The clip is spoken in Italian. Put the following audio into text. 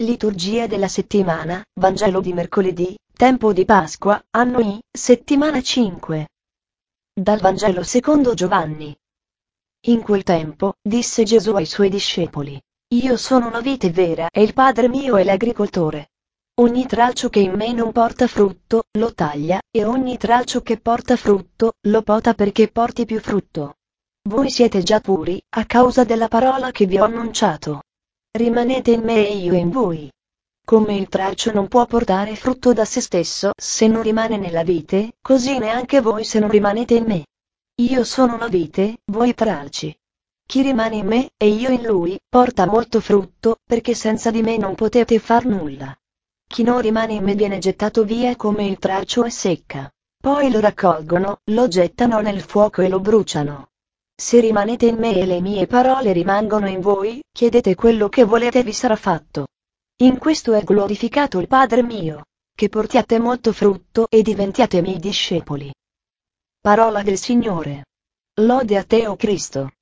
Liturgia della settimana, Vangelo di mercoledì, tempo di Pasqua, anno I, settimana 5. Dal Vangelo secondo Giovanni. In quel tempo, disse Gesù ai suoi discepoli: Io sono la vite vera e il Padre mio è l'agricoltore. Ogni tralcio che in me non porta frutto, lo taglia, e ogni tralcio che porta frutto, lo pota perché porti più frutto. Voi siete già puri, a causa della parola che vi ho annunciato. Rimanete in me e io in voi. Come il tralcio non può portare frutto da se stesso se non rimane nella vite, così neanche voi se non rimanete in me. Io sono la vite, voi tralci. Chi rimane in me, e io in lui, porta molto frutto, perché senza di me non potete far nulla. Chi non rimane in me viene gettato via come il tralcio e secca. Poi lo raccolgono, lo gettano nel fuoco e lo bruciano. Se rimanete in me e le mie parole rimangono in voi, chiedete quello che volete e vi sarà fatto. In questo è glorificato il Padre mio, che portiate molto frutto e diventiate miei discepoli. Parola del Signore. Lode a te, o Cristo.